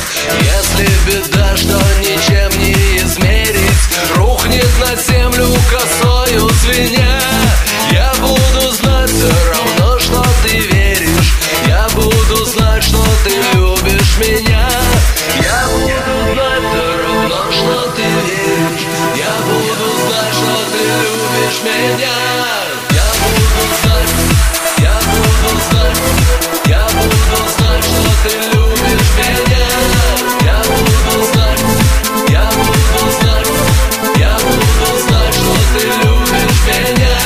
Если беда, что ничем не измерить, рухнет на землю косою звеня, я буду знать все равно, что ты веришь. Я буду знать, что ты любишь меня. Я буду знать все равно, что ты веришь. Я буду знать, что ты любишь меня. Я буду знать, я буду знать, я буду знать, что ты любишь меня. Я буду знать, я буду знать, я буду знать, что ты любишь меня.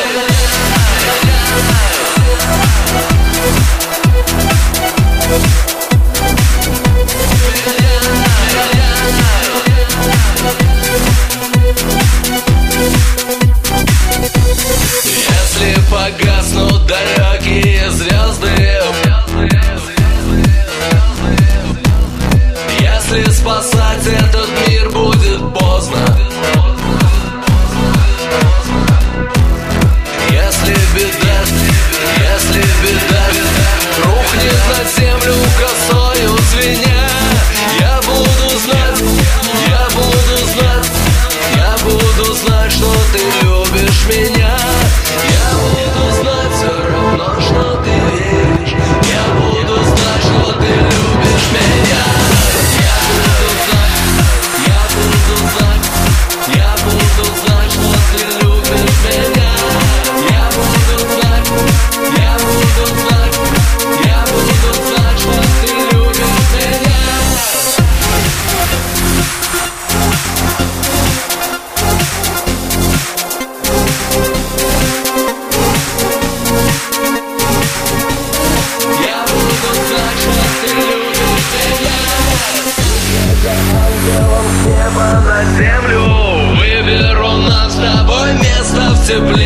Если погаснут далекие звезды, если спасать этот мир будет поздно, если беда рухнет на землю косою звеня, я буду знать, я буду знать, я буду знать, что ты любишь меня. Я буду знать все равно, что ты веришь. Я буду знать, что ты любишь меня. Я буду знать, я буду знать, я буду знать, что ты любишь меня. Я буду знать, я буду знать, я буду знать, что ты любишь меня. Я буду знать, что ты любишь меня. Ангелом с неба на землю выберу нам с тобой место в тепле.